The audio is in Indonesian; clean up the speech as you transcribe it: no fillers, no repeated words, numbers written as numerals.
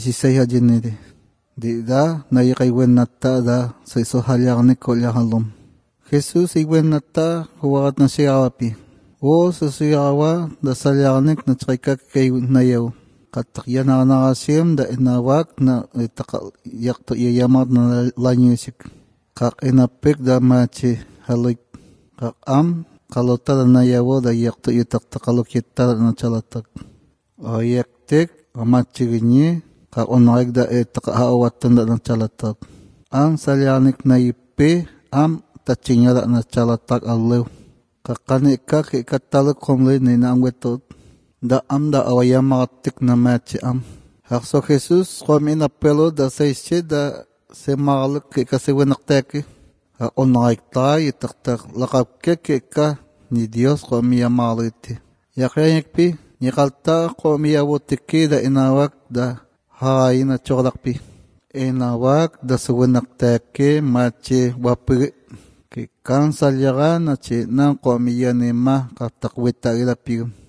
Sisaya jenede. Di da na yakaywen nata da sa iso halyaknik ko lyakalom. Jesus igwen nata huwakat na siyawapi. O sa siyawa da salyaknik na tsakika kay nayaw. Katakyan na nakasim da inawak na yakto iyayamat na lanyusik. Kak inapik da machi halik. Kak kalota da nayawo da yakto itaktakalok yita na chalatak. O yaktik machi ginyi. Kak onayag da takahawatan da na chalatak. Ang salyaknik na ipi tachinya da na chalatak alaw. Kakanika kikatalak komle ni na angwetot. Da awaya makatik na machi Hakso Jesus kami inapelo da sa isye da se makalak kikasiwinaktek. Onayag tayo itaktak lakapke kika ni Dios kami yamaliti. Yakyanyakpi nikalta kami yawotiki da inawak da hay na choklakpi. Inawak da suwinaktek machi wapiri. Kikan salyakan na chi nang kami yanima katakwita ilapi.